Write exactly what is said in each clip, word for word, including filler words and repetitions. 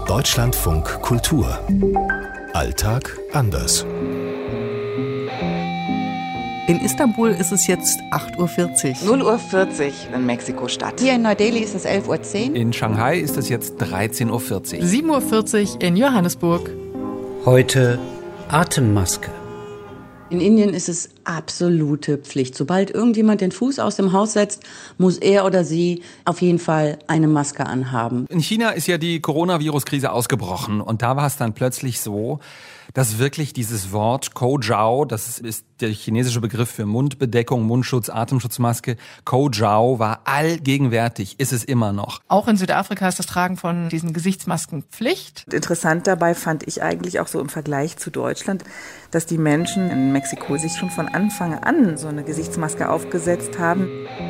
Deutschlandfunk Kultur. Alltag anders. In Istanbul ist es jetzt acht Uhr vierzig. null Uhr vierzig in Mexiko-Stadt. Hier in Neu-Delhi ist es elf Uhr zehn. In Shanghai ist es jetzt dreizehn Uhr vierzig. sieben Uhr vierzig in Johannesburg. Heute Atemmaske. In Indien ist es absolute Pflicht. Sobald irgendjemand den Fuß aus dem Haus setzt, muss er oder sie auf jeden Fall eine Maske anhaben. In China ist ja die Coronavirus-Krise ausgebrochen und da war es dann plötzlich so, dass wirklich dieses Wort Koujiao, das ist der chinesische Begriff für Mundbedeckung, Mundschutz, Atemschutzmaske, Koujiao war allgegenwärtig, ist es immer noch. Auch in Südafrika ist das Tragen von diesen Gesichtsmasken Pflicht. Interessant dabei fand ich eigentlich auch so im Vergleich zu Deutschland, dass die Menschen in Mexiko sich schon von Anfang an so eine Gesichtsmaske aufgesetzt haben.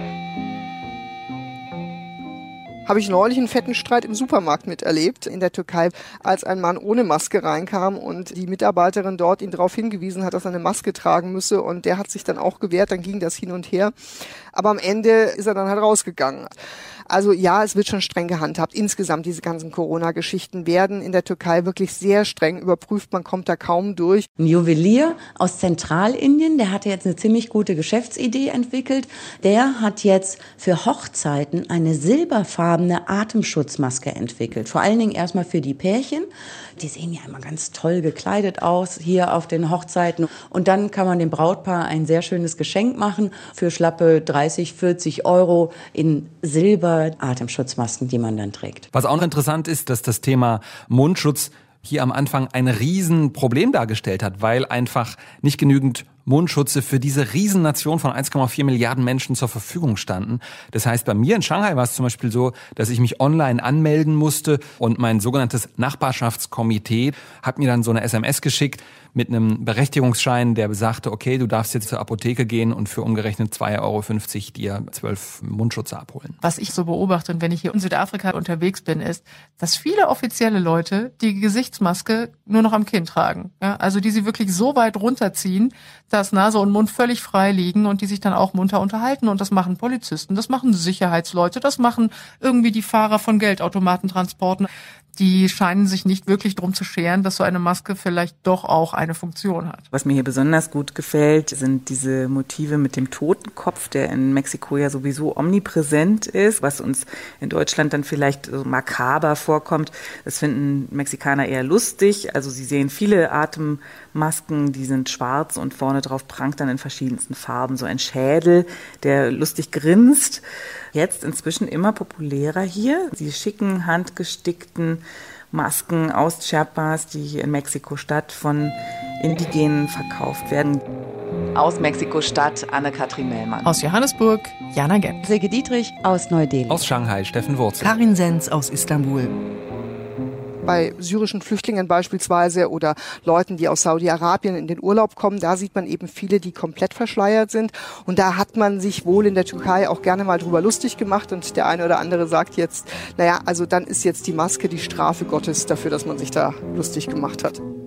Habe ich neulich einen fetten Streit im Supermarkt miterlebt in der Türkei, als ein Mann ohne Maske reinkam und die Mitarbeiterin dort ihn darauf hingewiesen hat, dass er eine Maske tragen müsse und der hat sich dann auch gewehrt, dann ging das hin und her. Aber am Ende ist er dann halt rausgegangen. Also ja, es wird schon streng gehandhabt. Insgesamt diese ganzen Corona-Geschichten werden in der Türkei wirklich sehr streng überprüft. Man kommt da kaum durch. Ein Juwelier aus Zentralindien, der hatte jetzt eine ziemlich gute Geschäftsidee entwickelt. Der hat jetzt für Hochzeiten eine silberfarbene Atemschutzmaske entwickelt. Vor allen Dingen erstmal für die Pärchen. Die sehen ja immer ganz toll gekleidet aus hier auf den Hochzeiten. Und dann kann man dem Brautpaar ein sehr schönes Geschenk machen für schlappe dreißig, vierzig Euro in Silber. Atemschutzmasken, die man dann trägt. Was auch noch interessant ist, dass das Thema Mundschutz hier am Anfang ein Riesenproblem dargestellt hat, weil einfach nicht genügend Mundschutze für diese Riesennation von eins Komma vier Milliarden Menschen zur Verfügung standen. Das heißt, bei mir in Shanghai war es zum Beispiel so, dass ich mich online anmelden musste und mein sogenanntes Nachbarschaftskomitee hat mir dann so eine S M S geschickt mit einem Berechtigungsschein, der besagte, okay, du darfst jetzt zur Apotheke gehen und für umgerechnet zwei Euro fünfzig dir zwölf Mundschutze abholen. Was ich so beobachte, wenn ich hier in Südafrika unterwegs bin, ist, dass viele offizielle Leute die Gesichtsmaske nur noch am Kinn tragen. Ja, also die sie wirklich so weit runterziehen, dass Nase und Mund völlig frei liegen und die sich dann auch munter unterhalten. Und das machen Polizisten, das machen Sicherheitsleute, das machen irgendwie die Fahrer von Geldautomatentransporten. Die scheinen sich nicht wirklich drum zu scheren, dass so eine Maske vielleicht doch auch eine Funktion hat. Was mir hier besonders gut gefällt, sind diese Motive mit dem Totenkopf, der in Mexiko ja sowieso omnipräsent ist, was uns in Deutschland dann vielleicht so makaber vorkommt. Das finden Mexikaner eher lustig. Also sie sehen viele Atemmasken, die sind schwarz und vorne drauf prangt dann in verschiedensten Farben so ein Schädel, der lustig grinst. Jetzt inzwischen immer populärer hier. Die schicken, handgestickten Masken aus Chiapas, die hier in Mexiko-Stadt von Indigenen verkauft werden. Aus Mexiko-Stadt Anne-Kathrin Mellmann. Aus Johannesburg Jana Gent. Silke Dietrich aus Neu-Delhi. Aus Shanghai Steffen Wurzel. Karin Senz aus Istanbul. Bei syrischen Flüchtlingen beispielsweise oder Leuten, die aus Saudi-Arabien in den Urlaub kommen, da sieht man eben viele, die komplett verschleiert sind. Und da hat man sich wohl in der Türkei auch gerne mal drüber lustig gemacht. Und der eine oder andere sagt jetzt, naja, also dann ist jetzt die Maske die Strafe Gottes dafür, dass man sich da lustig gemacht hat.